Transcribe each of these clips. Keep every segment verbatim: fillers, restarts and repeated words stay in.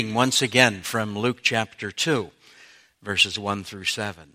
Once again from Luke chapter two, verses one through seven.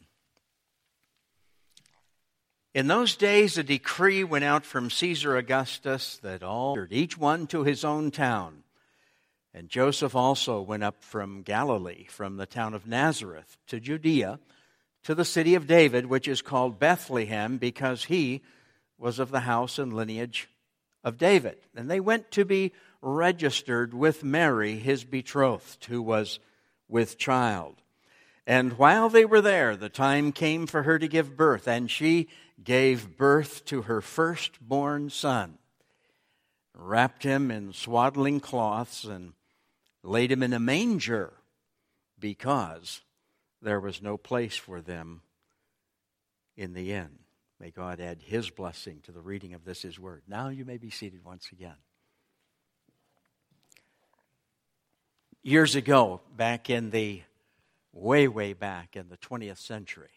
In those days a decree went out from Caesar Augustus that all, each one to his own town. And Joseph also went up from Galilee, from the town of Nazareth, to Judea, to the city of David, which is called Bethlehem, because he was of the house and lineage of David. And they went to be registered with Mary, his betrothed, who was with child. And while they were there, the time came for her to give birth, and she gave birth to her firstborn son, wrapped him in swaddling cloths, and laid him in a manger, because there was no place for them in the inn. May God add His blessing to the reading of this, His word. Now you may be seated once again. Years ago, back in the, way, way back in the twentieth century,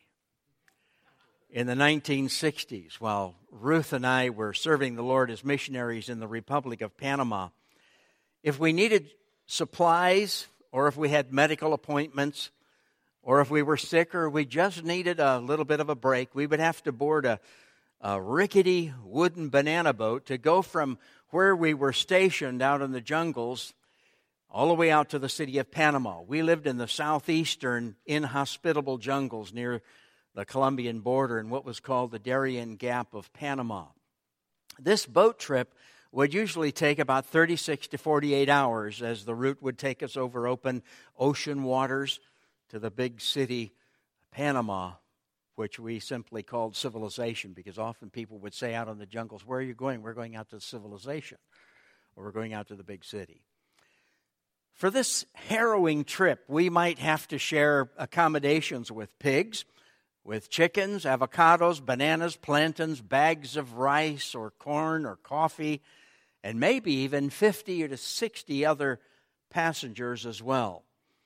in the nineteen sixties, while Ruth and I were serving the Lord as missionaries in the Republic of Panama, if we needed supplies, or if we had medical appointments, or if we were sick, or we just needed a little bit of a break, we would have to board a, a rickety wooden banana boat to go from where we were stationed out in the jungles all the way out to the city of Panama. We lived in the southeastern inhospitable jungles near the Colombian border in what was called the Darien Gap of Panama. This boat trip would usually take about thirty-six to forty-eight hours, as the route would take us over open ocean waters to the big city, Panama, which we simply called civilization, because often people would say out in the jungles, "Where are you going?" "We're going out to civilization," or "We're going out to the big city." For this harrowing trip, we might have to share accommodations with pigs, with chickens, avocados, bananas, plantains, bags of rice or corn or coffee, and maybe even fifty to sixty other passengers as well.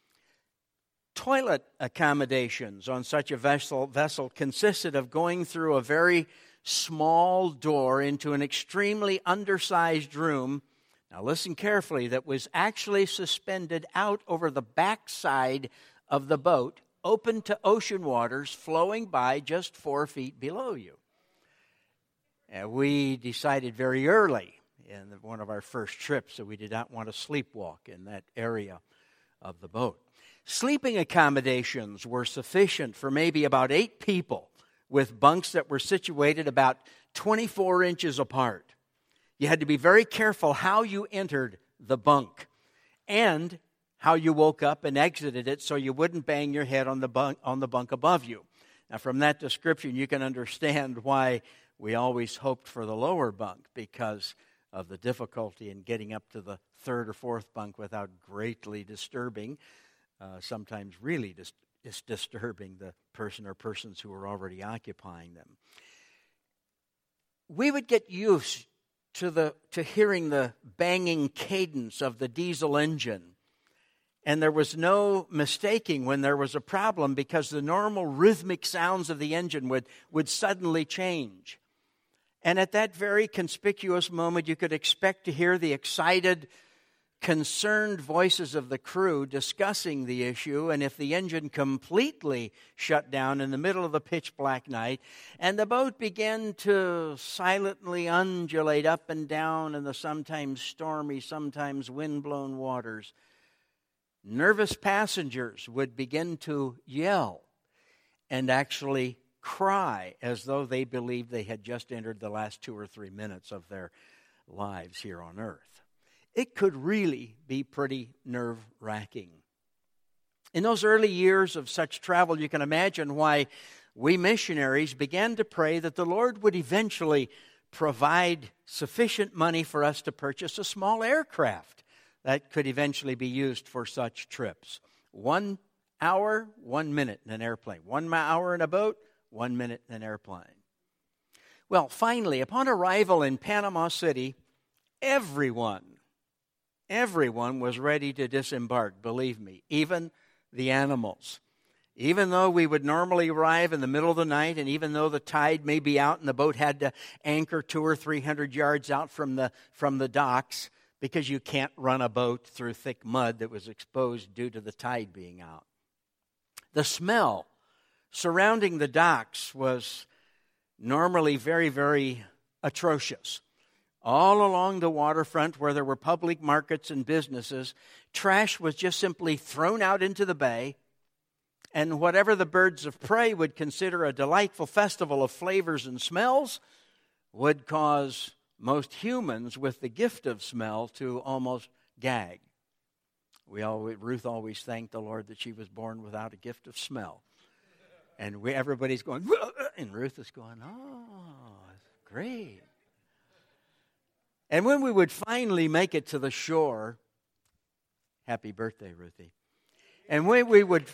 Toilet accommodations on such a vessel, vessel consisted of going through a very small door into an extremely undersized room. Now listen carefully, that was actually suspended out over the backside of the boat, open to ocean waters flowing by just four feet below you. And we decided very early in one of our first trips that we did not want to sleepwalk in that area of the boat. Sleeping accommodations were sufficient for maybe about eight people, with bunks that were situated about twenty-four inches apart. You had to be very careful how you entered the bunk and how you woke up and exited it so you wouldn't bang your head on the bunk, on the bunk above you. Now, from that description, you can understand why we always hoped for the lower bunk, because of the difficulty in getting up to the third or fourth bunk without greatly disturbing, uh, sometimes really dis- dis- disturbing the person or persons who were already occupying them. We would get used to the to hearing the banging cadence of the diesel engine. And there was no mistaking when there was a problem, because the normal rhythmic sounds of the engine would, would suddenly change. And at that very conspicuous moment, you could expect to hear the excited, concerned voices of the crew discussing the issue, and if the engine completely shut down in the middle of the pitch black night, and the boat began to silently undulate up and down in the sometimes stormy, sometimes wind-blown waters, nervous passengers would begin to yell and actually cry as though they believed they had just entered the last two or three minutes of their lives here on earth. It could really be pretty nerve-wracking. In those early years of such travel, you can imagine why we missionaries began to pray that the Lord would eventually provide sufficient money for us to purchase a small aircraft that could eventually be used for such trips. One hour, one minute in an airplane. One hour in a boat, one minute in an airplane. Well, finally, upon arrival in Panama City, everyone, everyone was ready to disembark, believe me, even the animals. Even though we would normally arrive in the middle of the night, and even though the tide may be out and the boat had to anchor two or three hundred yards out from the from the docks, because you can't run a boat through thick mud that was exposed due to the tide being out. The smell surrounding the docks was normally very, very atrocious. All along the waterfront where there were public markets and businesses, trash was just simply thrown out into the bay, and whatever the birds of prey would consider a delightful festival of flavors and smells would cause most humans with the gift of smell to almost gag. We always, Ruth always thanked the Lord that she was born without a gift of smell. And we, everybody's going, and Ruth is going, oh, great. And when we would finally make it to the shore, happy birthday, Ruthie. And when we would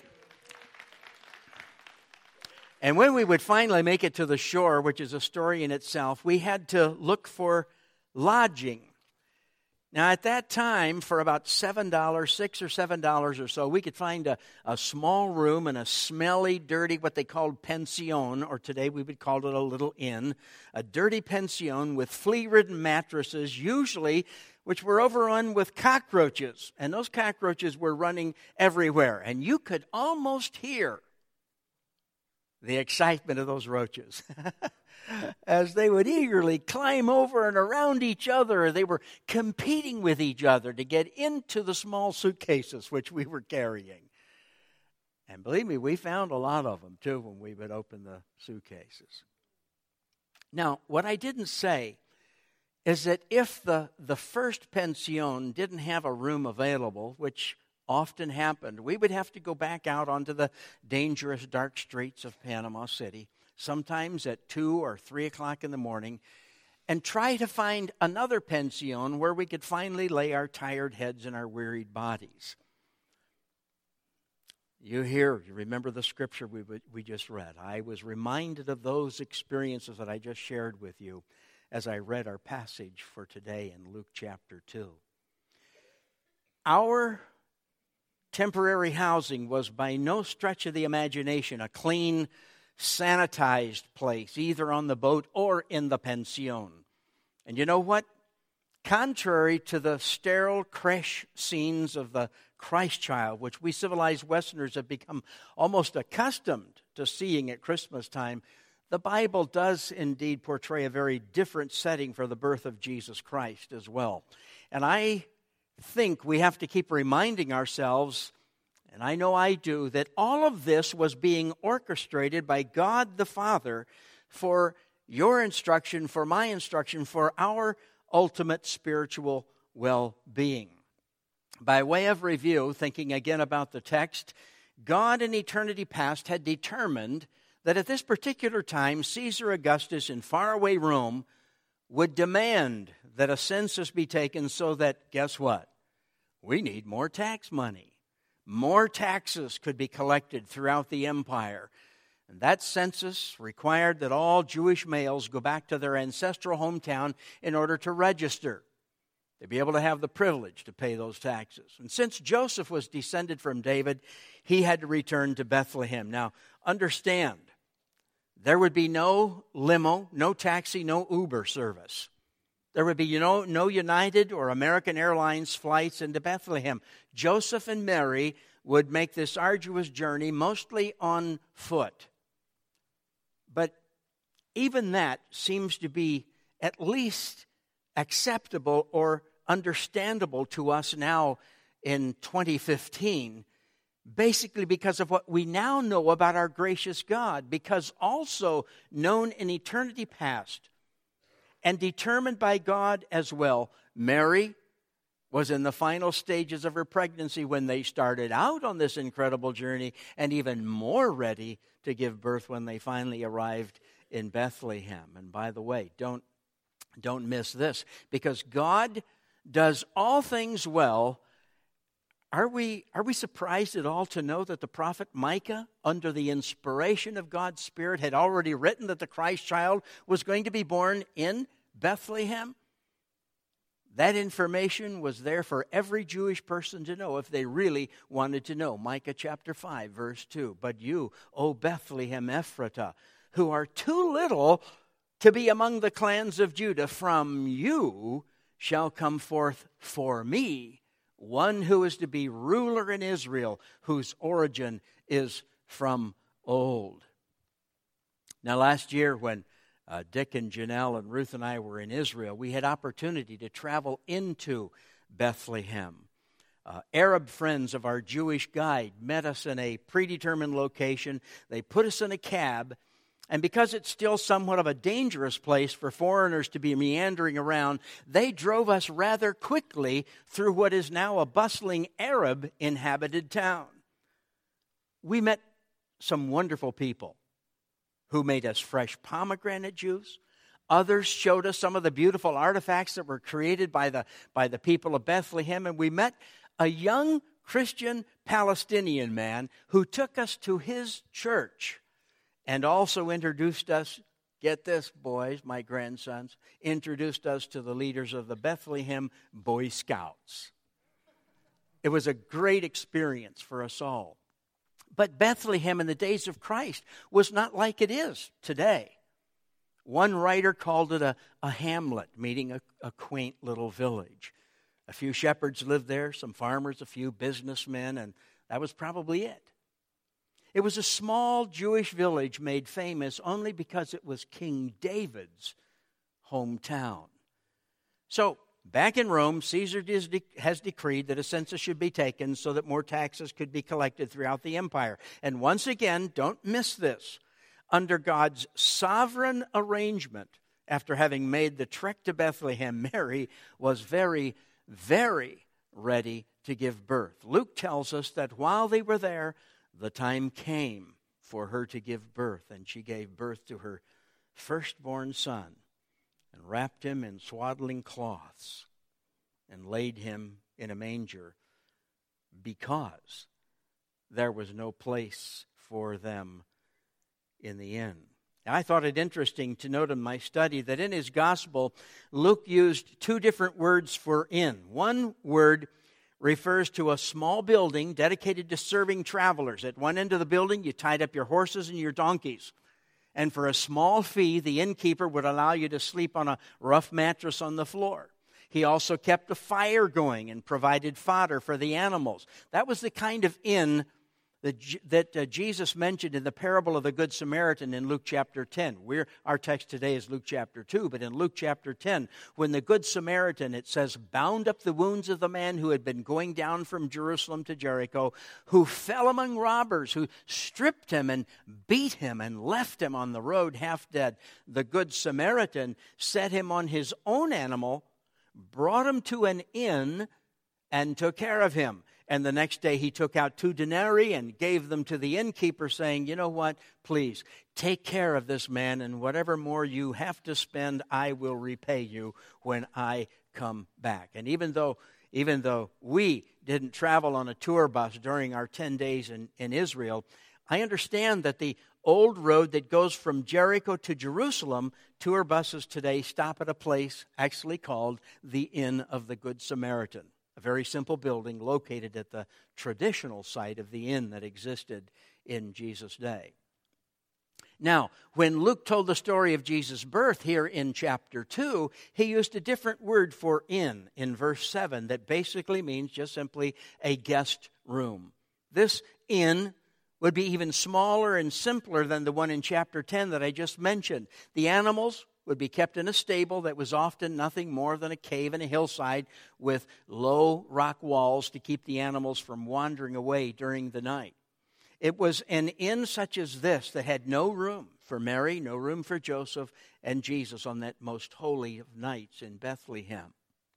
And when we would finally make it to the shore, which is a story in itself, we had to look for lodging. Now, at that time, for about seven dollars, six or seven dollars or so, we could find a, a small room in a smelly, dirty, what they called pension, or today we would call it a little inn, a dirty pension with flea-ridden mattresses, usually which were overrun with cockroaches. And those cockroaches were running everywhere. And you could almost hear the excitement of those roaches as they would eagerly climb over and around each other. They were competing with each other to get into the small suitcases which we were carrying. And believe me, we found a lot of them too when we would open the suitcases. Now, what I didn't say is that if the, the first pension didn't have a room available, which often happened, we would have to go back out onto the dangerous dark streets of Panama City, sometimes at two or three o'clock in the morning, and try to find another pension where we could finally lay our tired heads and our wearied bodies. You hear, you remember the scripture we we just read. I was reminded of those experiences that I just shared with you as I read our passage for today in Luke chapter two. Our temporary housing was by no stretch of the imagination a clean, sanitized place, either on the boat or in the pension. And you know what? Contrary to the sterile creche scenes of the Christ child, which we civilized Westerners have become almost accustomed to seeing at Christmas time, the Bible does indeed portray a very different setting for the birth of Jesus Christ as well. And I think we have to keep reminding ourselves, and I know I do, that all of this was being orchestrated by God the Father for your instruction, for my instruction, for our ultimate spiritual well-being. By way of review, thinking again about the text, God in eternity past had determined that at this particular time, Caesar Augustus in faraway Rome would demand that a census be taken so that, guess what? We need more tax money. More taxes could be collected throughout the empire. And that census required that all Jewish males go back to their ancestral hometown in order to register. They'd be able to have the privilege to pay those taxes. And since Joseph was descended from David, he had to return to Bethlehem. Now, understand, there would be no limo, no taxi, no Uber service. There would be you know, no United or American Airlines flights into Bethlehem. Joseph and Mary would make this arduous journey mostly on foot. But even that seems to be at least acceptable or understandable to us now in twenty fifteen, basically because of what we now know about our gracious God, because also known in eternity past and determined by God as well, Mary was in the final stages of her pregnancy when they started out on this incredible journey, and even more ready to give birth when they finally arrived in Bethlehem. And by the way, don't, don't miss this, because God does all things well. Are we, are we surprised at all to know that the prophet Micah, under the inspiration of God's Spirit, had already written that the Christ child was going to be born in Bethlehem? That information was there for every Jewish person to know if they really wanted to know. Micah chapter five, verse two. But you, O Bethlehem Ephratah, who are too little to be among the clans of Judah, from you shall come forth for me, one who is to be ruler in Israel, whose origin is from old. Now, last year when uh, Dick and Janelle and Ruth and I were in Israel, we had opportunity to travel into Bethlehem. Uh, Arab friends of our Jewish guide met us in a predetermined location. They put us in a cab, and because it's still somewhat of a dangerous place for foreigners to be meandering around, they drove us rather quickly through what is now a bustling Arab inhabited town. We met some wonderful people who made us fresh pomegranate juice. Others showed us some of the beautiful artifacts that were created by the, by the people of Bethlehem. And we met a young Christian Palestinian man who took us to his church and also introduced us, get this, boys, my grandsons, introduced us to the leaders of the Bethlehem Boy Scouts. It was a great experience for us all. But Bethlehem in the days of Christ was not like it is today. One writer called it a, a hamlet, meaning a, a quaint little village. A few shepherds lived there, some farmers, a few businessmen, and that was probably it. It was a small Jewish village made famous only because it was King David's hometown. So, back in Rome, Caesar has decreed that a census should be taken so that more taxes could be collected throughout the empire. And once again, don't miss this, under God's sovereign arrangement, after having made the trek to Bethlehem, Mary was very, very ready to give birth. Luke tells us that while they were there, the time came for her to give birth, and she gave birth to her firstborn son and wrapped him in swaddling cloths and laid him in a manger because there was no place for them in the inn. I thought it interesting to note in my study that in his gospel, Luke used two different words for inn. One word refers to a small building dedicated to serving travelers. At one end of the building, you tied up your horses and your donkeys. And for a small fee, the innkeeper would allow you to sleep on a rough mattress on the floor. He also kept a fire going and provided fodder for the animals. That was the kind of inn that, that uh, Jesus mentioned in the parable of the Good Samaritan in Luke chapter ten. We're, our text today is Luke chapter two, but in Luke chapter ten, when the Good Samaritan, it says, bound up the wounds of the man who had been going down from Jerusalem to Jericho, who fell among robbers, who stripped him and beat him and left him on the road half dead. The Good Samaritan set him on his own animal, brought him to an inn, and took care of him. And the next day he took out two denarii and gave them to the innkeeper, saying, you know what, please take care of this man, and whatever more you have to spend, I will repay you when I come back. And even though even though we didn't travel on a tour bus during our ten days in, in Israel, I understand that the old road that goes from Jericho to Jerusalem, tour buses today stop at a place actually called the Inn of the Good Samaritan. A very simple building located at the traditional site of the inn that existed in Jesus' day. Now, when Luke told the story of Jesus' birth here in chapter two, he used a different word for inn in verse seven that basically means just simply a guest room. This inn would be even smaller and simpler than the one in chapter ten that I just mentioned. The animals would be kept in a stable that was often nothing more than a cave in a hillside with low rock walls to keep the animals from wandering away during the night. It was an inn such as this that had no room for Mary, no room for Joseph and Jesus on that most holy of nights in Bethlehem.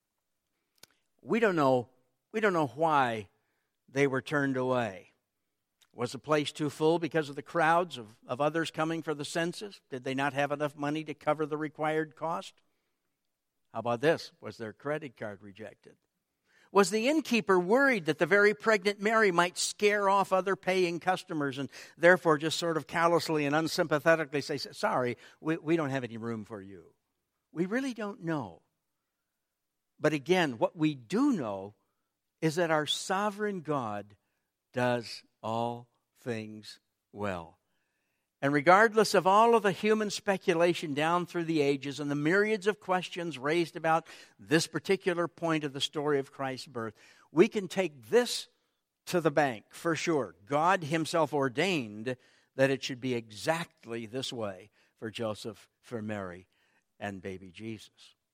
We don't know, we don't know why they were turned away. Was the place too full because of the crowds of, of others coming for the census? Did they not have enough money to cover the required cost? How about this? Was their credit card rejected? Was the innkeeper worried that the very pregnant Mary might scare off other paying customers and therefore just sort of callously and unsympathetically say, sorry, we, we don't have any room for you? We really don't know. But again, what we do know is that our sovereign God does all things well. And regardless of all of the human speculation down through the ages and the myriads of questions raised about this particular point of the story of Christ's birth, we can take this to the bank for sure. God himself ordained that it should be exactly this way for Joseph, for Mary, and baby Jesus.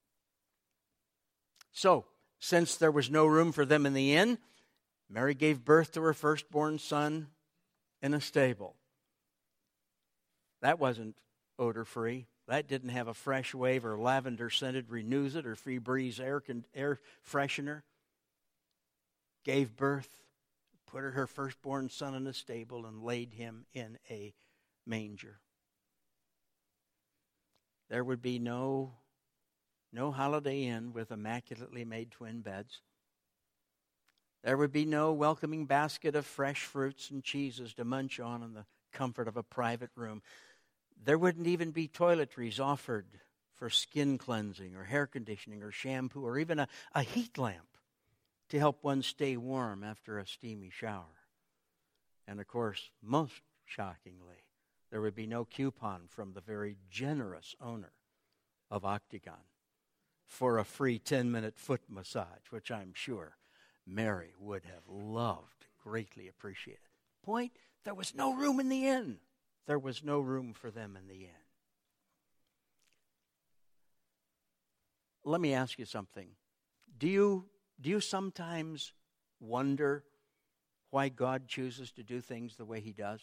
So, since there was no room for them in the inn, Mary gave birth to her firstborn son in a stable. That wasn't odor-free. That didn't have a fresh wave or lavender-scented Renews It or Febreze air, air freshener. Gave birth, put her firstborn son in a stable, and laid him in a manger. There would be no, no Holiday Inn with immaculately made twin beds. There would be no welcoming basket of fresh fruits and cheeses to munch on in the comfort of a private room. There wouldn't even be toiletries offered for skin cleansing or hair conditioning or shampoo or even a, a heat lamp to help one stay warm after a steamy shower. And of course, most shockingly, there would be no coupon from the very generous owner of Octagon for a free ten-minute foot massage, which I'm sure Mary would have loved, greatly appreciated. Point, there was no room in the inn. There was no room for them in the inn. Let me ask you something. Do you, do you sometimes wonder why God chooses to do things the way he does?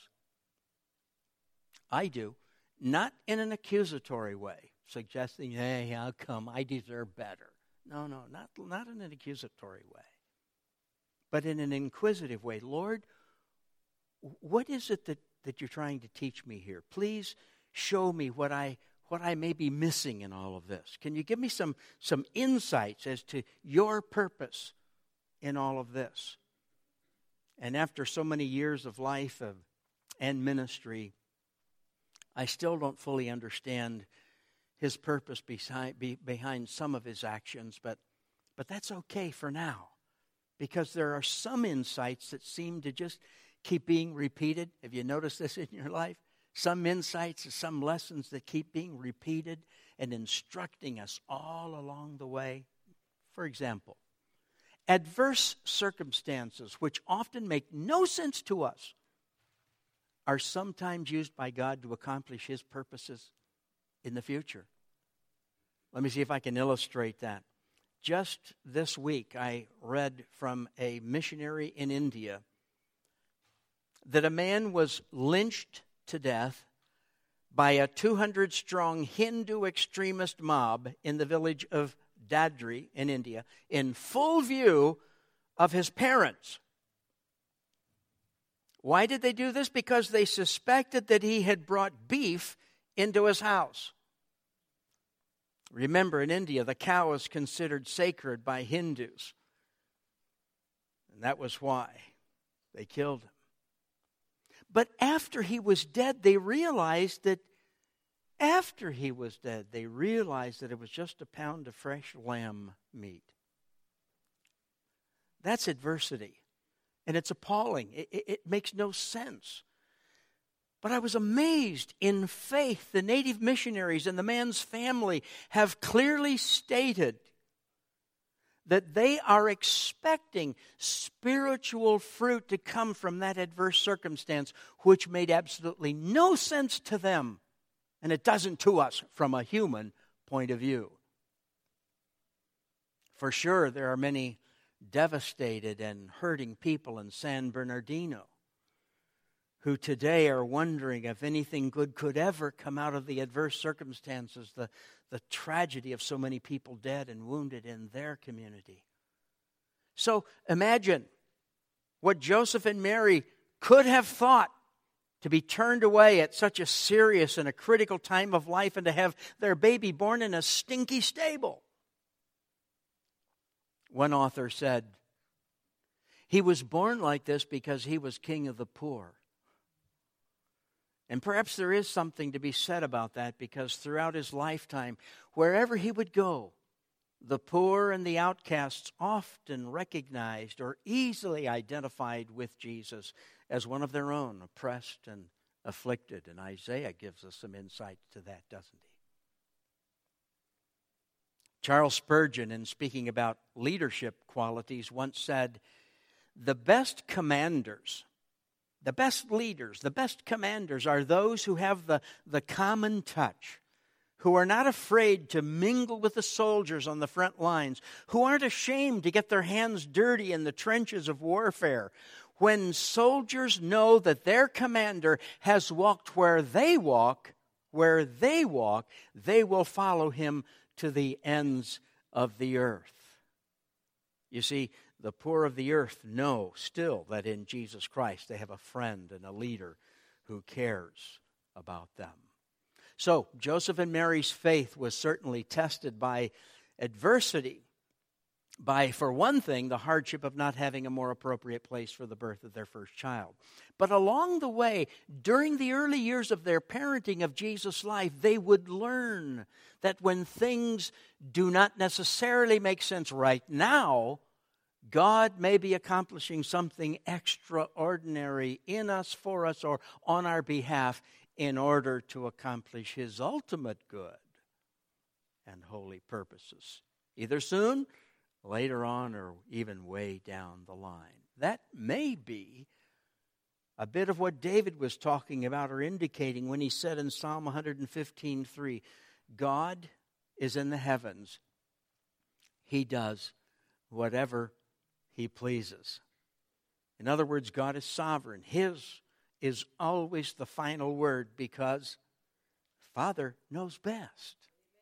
I do. Not in an accusatory way, suggesting, hey, how come I deserve better? No, no, not, not in an accusatory way. But in an inquisitive way. Lord, what is it that, that you're trying to teach me here? Please show me what I what I may be missing in all of this. Can you give me some, some insights as to your purpose in all of this? And after so many years of life of, and ministry, I still don't fully understand his purpose behind, be, behind some of his actions, but, but that's okay for now. Because there are some insights that seem to just keep being repeated. Have you noticed this in your life? Some insights, some lessons that keep being repeated and instructing us all along the way. For example, adverse circumstances, which often make no sense to us, are sometimes used by God to accomplish his purposes in the future. Let me see if I can illustrate that. Just this week, I read from a missionary in India that a man was lynched to death by a two hundred strong Hindu extremist mob in the village of Dadri in India in full view of his parents. Why did they do this? Because they suspected that he had brought beef into his house. Remember, in India, the cow is considered sacred by Hindus. And that was why they killed him. But after he was dead, they realized that after he was dead, they realized that it was just a pound of fresh lamb meat. That's adversity. And it's appalling. It, it, it makes no sense. But I was amazed. In faith, the native missionaries and the man's family have clearly stated that they are expecting spiritual fruit to come from that adverse circumstance, which made absolutely no sense to them. And it doesn't to us from a human point of view. For sure, there are many devastated and hurting people in San Bernardino who today are wondering if anything good could ever come out of the adverse circumstances, the, the tragedy of so many people dead and wounded in their community. So imagine what Joseph and Mary could have thought to be turned away at such a serious and a critical time of life and to have their baby born in a stinky stable. One author said, he was born like this because he was king of the poor. And perhaps there is something to be said about that, because throughout his lifetime, wherever he would go, the poor and the outcasts often recognized or easily identified with Jesus as one of their own, oppressed and afflicted. And Isaiah gives us some insight to that, doesn't he? Charles Spurgeon, in speaking about leadership qualities, once said, "The best commanders, the best leaders, the best commanders are those who have the, the common touch, who are not afraid to mingle with the soldiers on the front lines, who aren't ashamed to get their hands dirty in the trenches of warfare. When soldiers know that their commander has walked where they walk, where they walk, they will follow him to the ends of the earth." You see, the poor of the earth know still that in Jesus Christ they have a friend and a leader who cares about them. So, Joseph and Mary's faith was certainly tested by adversity, by, for one thing, the hardship of not having a more appropriate place for the birth of their first child. But along the way, during the early years of their parenting of Jesus' life, they would learn that when things do not necessarily make sense right now, God may be accomplishing something extraordinary in us, for us, or on our behalf in order to accomplish His ultimate good and holy purposes, either soon, later on, or even way down the line. That may be a bit of what David was talking about or indicating when he said in Psalm one fifteen three, "God is in the heavens. He does whatever He pleases." In other words, God is sovereign. His is always the final word because Father knows best.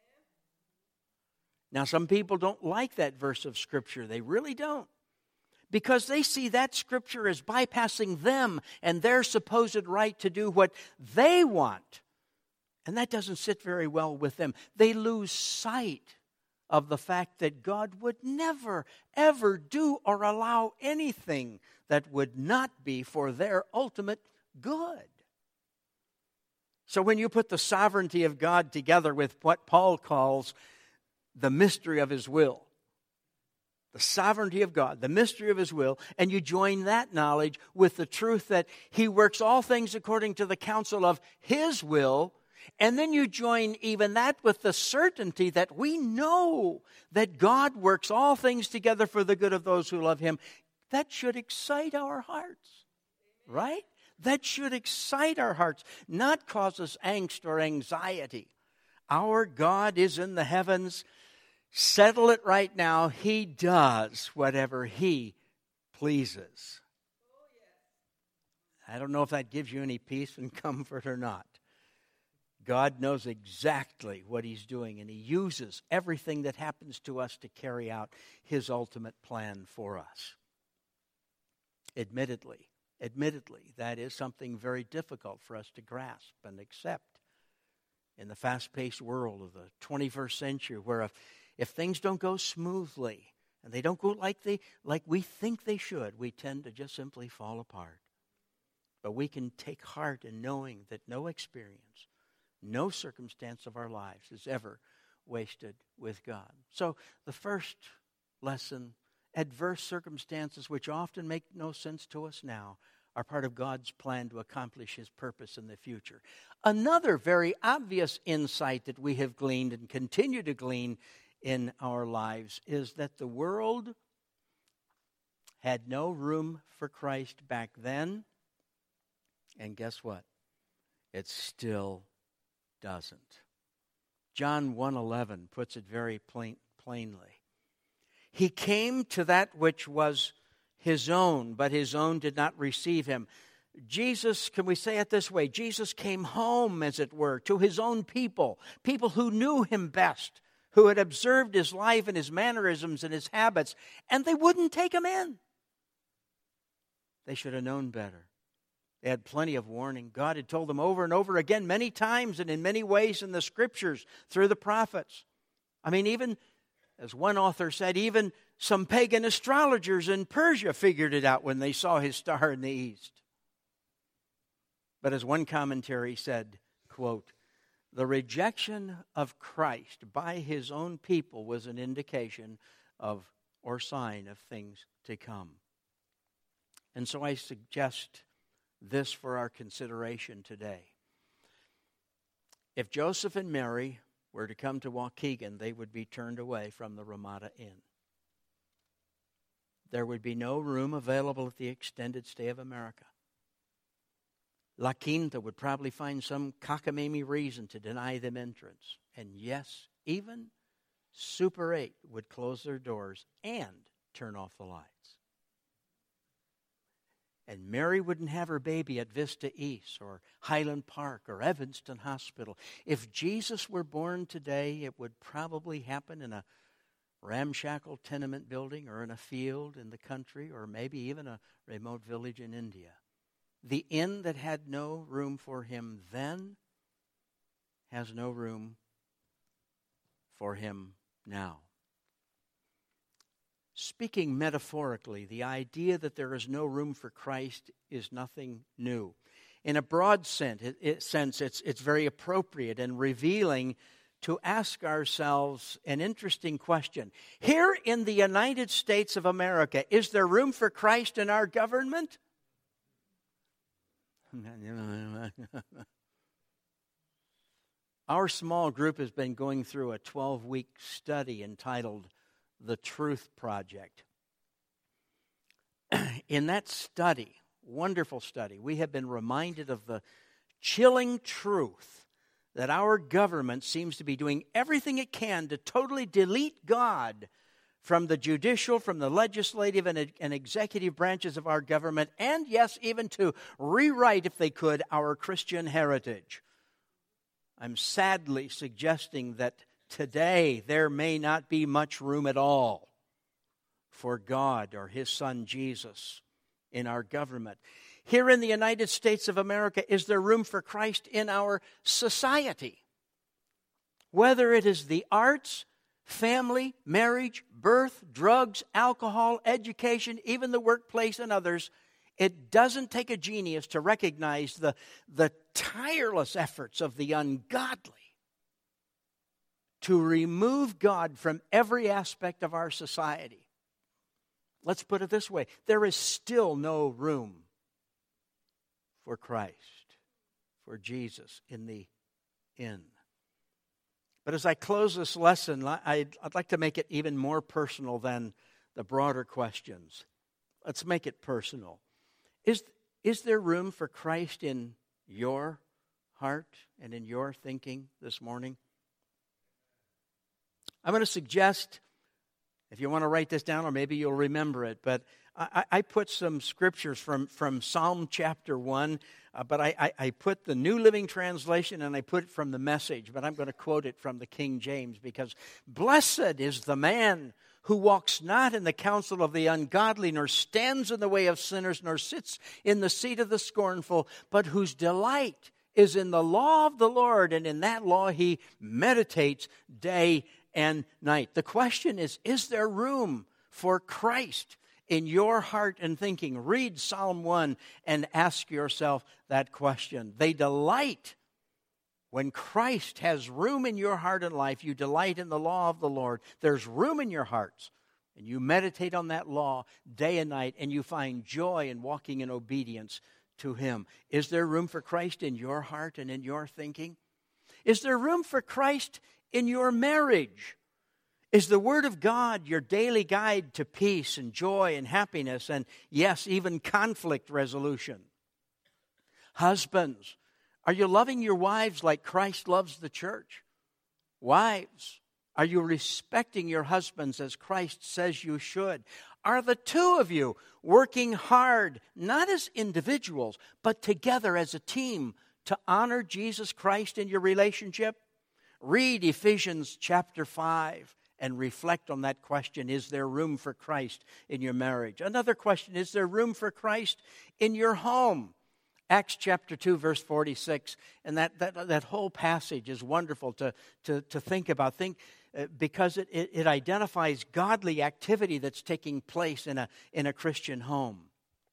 Now, some people don't like that verse of Scripture. They really don't. Because they see that Scripture as bypassing them and their supposed right to do what they want. And that doesn't sit very well with them. They lose sight of the fact that God would never, ever do or allow anything that would not be for their ultimate good. So when you put the sovereignty of God together with what Paul calls the mystery of His will, the sovereignty of God, the mystery of His will, and you join that knowledge with the truth that He works all things according to the counsel of His will, and then you join even that with the certainty that we know that God works all things together for the good of those who love Him, that should excite our hearts, right? That should excite our hearts, not cause us angst or anxiety. Our God is in the heavens. Settle it right now. He does whatever He pleases. I don't know if that gives you any peace and comfort or not. God knows exactly what He's doing, and He uses everything that happens to us to carry out His ultimate plan for us. Admittedly, admittedly, that is something very difficult for us to grasp and accept in the fast-paced world of the twenty-first century, where if, if things don't go smoothly and they don't go like they like we think they should, we tend to just simply fall apart. But we can take heart in knowing that no experience, no circumstance of our lives is ever wasted with God. So the first lesson, adverse circumstances which often make no sense to us now are part of God's plan to accomplish His purpose in the future. Another very obvious insight that we have gleaned and continue to glean in our lives is that the world had no room for Christ back then, and guess what? It still doesn't. John one eleven puts it very plain, plainly. He came to that which was His own, but His own did not receive Him. Jesus, can we say it this way? Jesus came home, as it were, to His own people, people who knew Him best, who had observed His life and His mannerisms and His habits, and they wouldn't take Him in. They should have known better. They had plenty of warning. God had told them over and over again, many times and in many ways in the Scriptures, through the prophets. I mean, even, as one author said, even some pagan astrologers in Persia figured it out when they saw His star in the east. But as one commentary said, quote, "The rejection of Christ by His own people was an indication of or sign of things to come." And so I suggest this for our consideration today. If Joseph and Mary were to come to Waukegan, they would be turned away from the Ramada Inn. There would be no room available at the Extended Stay of America. La Quinta would probably find some cockamamie reason to deny them entrance. And yes, even Super eight would close their doors and turn off the lights. And Mary wouldn't have her baby at Vista East or Highland Park or Evanston Hospital. If Jesus were born today, it would probably happen in a ramshackle tenement building or in a field in the country or maybe even a remote village in India. The inn that had no room for him then has no room for him now. Speaking metaphorically, the idea that there is no room for Christ is nothing new. In a broad sense, it, it, sense it's, it's very appropriate and revealing to ask ourselves an interesting question. Here in the United States of America, is there room for Christ in our government? Our small group has been going through a twelve-week study entitled The Truth Project. In that study, wonderful study, we have been reminded of the chilling truth that our government seems to be doing everything it can to totally delete God from the judicial, from the legislative and, and executive branches of our government, and yes, even to rewrite, if they could, our Christian heritage. I'm sadly suggesting that today there may not be much room at all for God or His Son Jesus in our government. Here in the United States of America, is there room for Christ in our society? Whether it is the arts, family, marriage, birth, drugs, alcohol, education, even the workplace and others, it doesn't take a genius to recognize the, the tireless efforts of the ungodly to remove God from every aspect of our society. Let's put it this way. There is still no room for Christ, for Jesus in the inn. But as I close this lesson, I'd, I'd like to make it even more personal than the broader questions. Let's make it personal. Is, is there room for Christ in your heart and in your thinking this morning? I'm going to suggest, if you want to write this down, or maybe you'll remember it, but I, I put some scriptures from, from Psalm chapter one, uh, but I, I, I put the New Living Translation and I put it from the Message, but I'm going to quote it from the King James, because blessed is the man who walks not in the counsel of the ungodly, nor stands in the way of sinners, nor sits in the seat of the scornful, but whose delight is in the law of the Lord, and in that law he meditates day and night. The question is, is there room for Christ in your heart and thinking? Read Psalm one and ask yourself that question. They delight. When Christ has room in your heart and life, you delight in the law of the Lord. There's room in your hearts, and you meditate on that law day and night, and you find joy in walking in obedience to Him. Is there room for Christ in your heart and in your thinking? Is there room for Christ in your marriage? Is the Word of God your daily guide to peace and joy and happiness and, yes, even conflict resolution? Husbands, are you loving your wives like Christ loves the church? Wives, are you respecting your husbands as Christ says you should? Are the two of you working hard, not as individuals, but together as a team to honor Jesus Christ in your relationship? Read Ephesians chapter five and reflect on that question. Is there room for Christ in your marriage? Another question, is there room for Christ in your home? Acts chapter two, verse forty-six, and that, that, that whole passage is wonderful to, to, to think about. Think uh, because it, it, it identifies godly activity that's taking place in a, in a Christian home.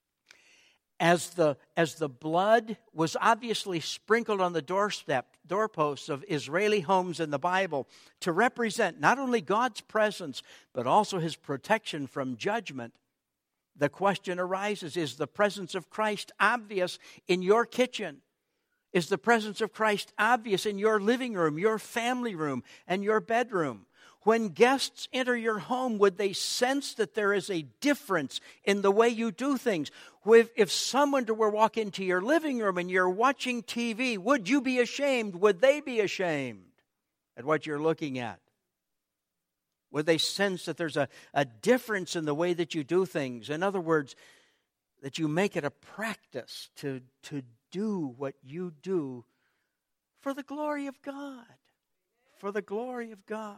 As the, as the blood was obviously sprinkled on the doorstep, doorposts of Israeli homes in the Bible to represent not only God's presence, but also His protection from judgment, The question arises, is the presence of Christ obvious in your kitchen? Is the presence of Christ obvious in your living room, your family room, and your bedroom? When guests enter your home, would they sense that there is a difference in the way you do things? If, if someone were to walk into your living room and you're watching T V, would you be ashamed? Would they be ashamed at what you're looking at? Would they sense that there's a, a difference in the way that you do things? In other words, that you make it a practice to, to do what you do for the glory of God. For the glory of God.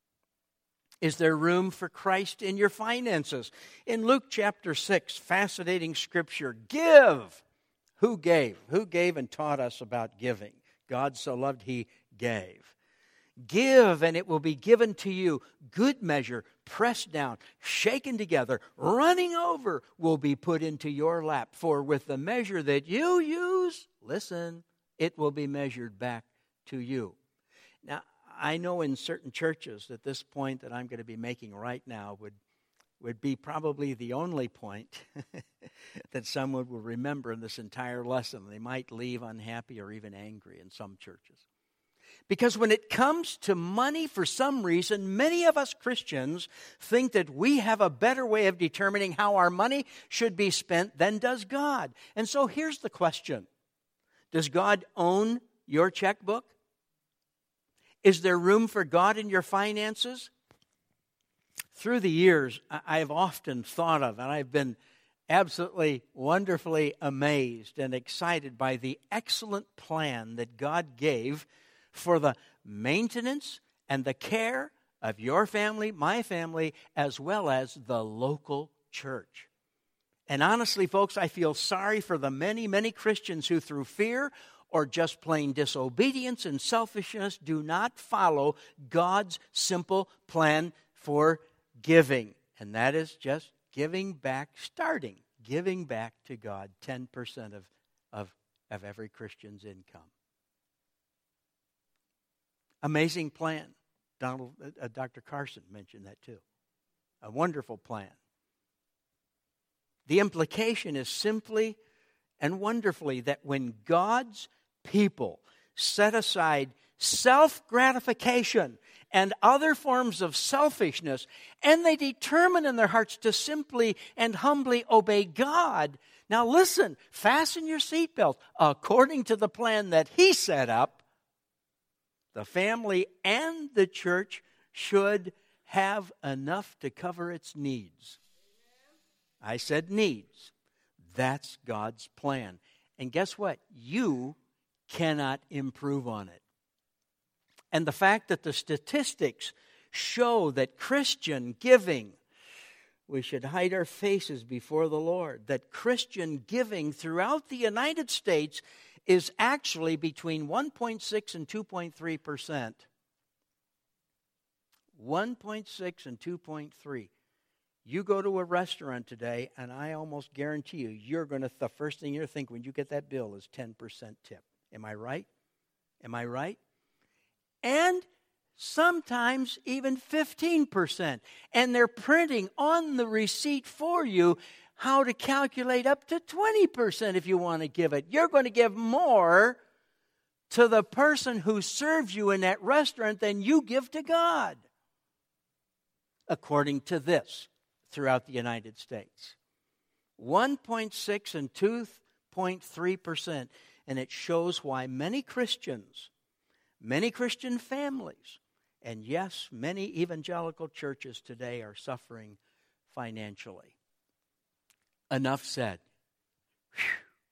Is there room for Christ in your finances? In Luke chapter six, fascinating scripture. Give. Who gave? Who gave and taught us about giving? God so loved, He gave. Give, and it will be given to you. Good measure, pressed down, shaken together, running over, will be put into your lap. For with the measure that you use, listen, it will be measured back to you. Now, I know in certain churches that this point that I'm going to be making right now would, would be probably the only point that someone will remember in this entire lesson. They might leave unhappy or even angry in some churches. Because when it comes to money, for some reason, many of us Christians think that we have a better way of determining how our money should be spent than does God. And so here's the question. Does God own your checkbook? Is there room for God in your finances? Through the years, I've often thought of, and I've been absolutely wonderfully amazed and excited by the excellent plan that God gave for the maintenance and the care of your family, my family, as well as the local church. And honestly, folks, I feel sorry for the many, many Christians who through fear or just plain disobedience and selfishness do not follow God's simple plan for giving. And that is just giving back, starting, giving back to God ten percent of, of, of every Christian's income. Amazing plan. Donald, uh, Doctor Carson mentioned that too. A wonderful plan. The implication is simply and wonderfully that when God's people set aside self-gratification and other forms of selfishness, and they determine in their hearts to simply and humbly obey God. Now listen, fasten your seatbelt. According to the plan that He set up, the family and the church should have enough to cover its needs. I said needs. That's God's plan. And guess what? You cannot improve on it. And the fact that the statistics show that Christian giving, we should hide our faces before the Lord, that Christian giving throughout the United States is actually between one point six and two point three percent. one point six and two point three. You go to a restaurant today, and I almost guarantee you, you're going to, the first thing you're thinking when you get that bill is ten percent tip. Am I right? Am I right? And sometimes even fifteen percent. And they're printing on the receipt for you how to calculate up to twenty percent if you want to give it. You're going to give more to the person who serves you in that restaurant than you give to God, according to this, throughout the United States. one point six and two point three percent. And it shows why many Christians, many Christian families, and yes, many evangelical churches today are suffering financially. Enough said. Whew.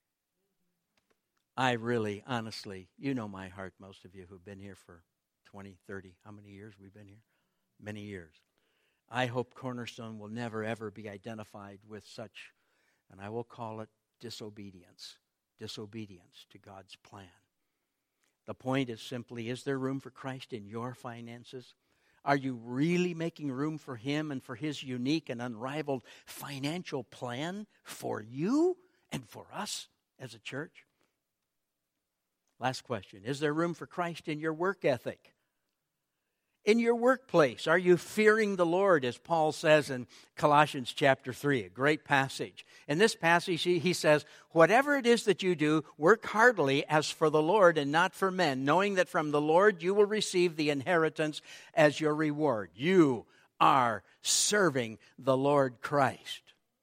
I really, honestly, you know my heart, most of you who've been here for twenty, thirty, how many years we've been here? Many years. I hope Cornerstone will never, ever be identified with such, and I will call it disobedience. Disobedience to God's plan. The point is simply, is there room for Christ in your finances? Are you really making room for Him and for His unique and unrivaled financial plan for you and for us as a church? Last question. Is there room for Christ in your work ethic? In your workplace, are you fearing the Lord, as Paul says in Colossians chapter three, a great passage. In this passage, he says, whatever it is that you do, work heartily as for the Lord and not for men, knowing that from the Lord you will receive the inheritance as your reward. You are serving the Lord Christ.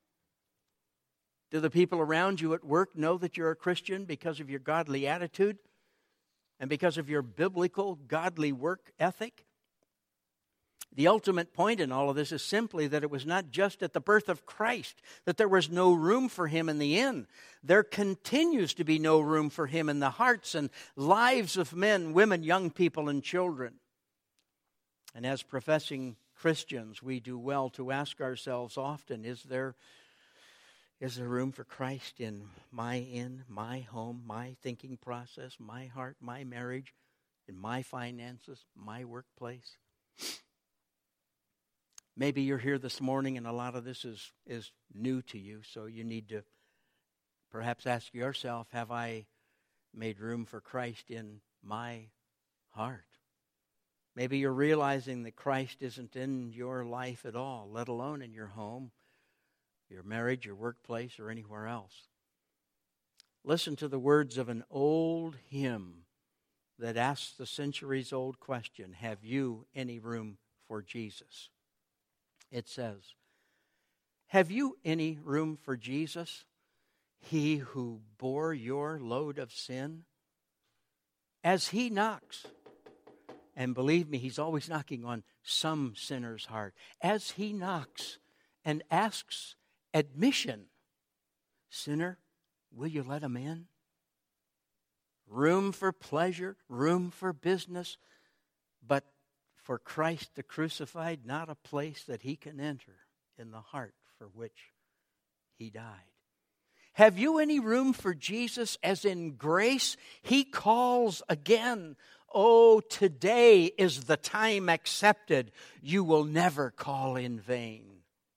Do the people around you at work know that you're a Christian because of your godly attitude and because of your biblical, godly work ethic? The ultimate point in all of this is simply that it was not just at the birth of Christ that there was no room for him in the inn. There continues to be no room for him in the hearts and lives of men, women, young people, and children. And as professing Christians, we do well to ask ourselves often, is there, is there room for Christ in my inn, my home, my thinking process, my heart, my marriage, in my finances, my workplace? Maybe you're here this morning and a lot of this is, is new to you, so you need to perhaps ask yourself, have I made room for Christ in my heart? Maybe you're realizing that Christ isn't in your life at all, let alone in your home, your marriage, your workplace, or anywhere else. Listen to the words of an old hymn that asks the centuries-old question, have you any room for Jesus? It says, have you any room for Jesus, he who bore your load of sin? As he knocks, and believe me, he's always knocking on some sinner's heart. As he knocks and asks admission, sinner, will you let him in? Room for pleasure, room for business, but for Christ the crucified, not a place that he can enter in the heart for which he died. Have you any room for Jesus as in grace? He calls again. Oh, today is the time accepted. You will never call in vain.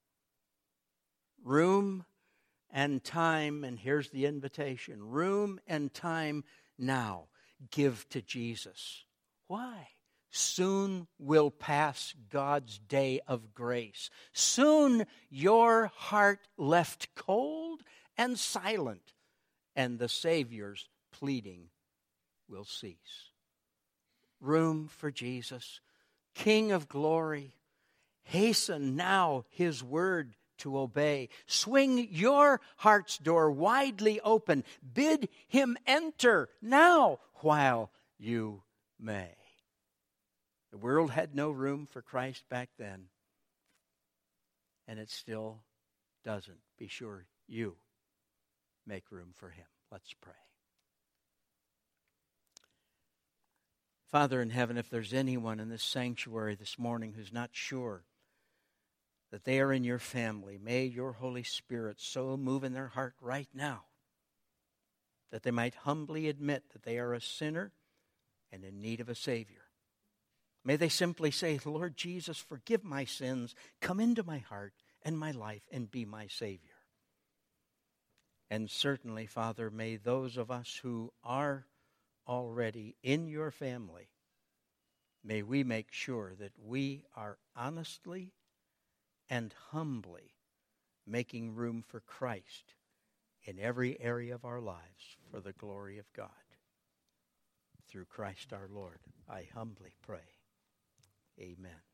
Room and time, and here's the invitation. Room and time now. Give to Jesus. Why? Soon will pass God's day of grace. Soon your heart left cold and silent, and the Savior's pleading will cease. Room for Jesus, King of glory. Hasten now his word to obey. Swing your heart's door widely open. Bid him enter now while you may. The world had no room for Christ back then, and it still doesn't. Be sure you make room for him. Let's pray. Father in heaven, if there's anyone in this sanctuary this morning who's not sure that they are in your family, may your Holy Spirit so move in their heart right now that they might humbly admit that they are a sinner and in need of a Savior. May they simply say, Lord Jesus, forgive my sins, come into my heart and my life and be my Savior. And certainly, Father, may those of us who are already in your family, may we make sure that we are honestly and humbly making room for Christ in every area of our lives for the glory of God. Through Christ our Lord, I humbly pray. Amen.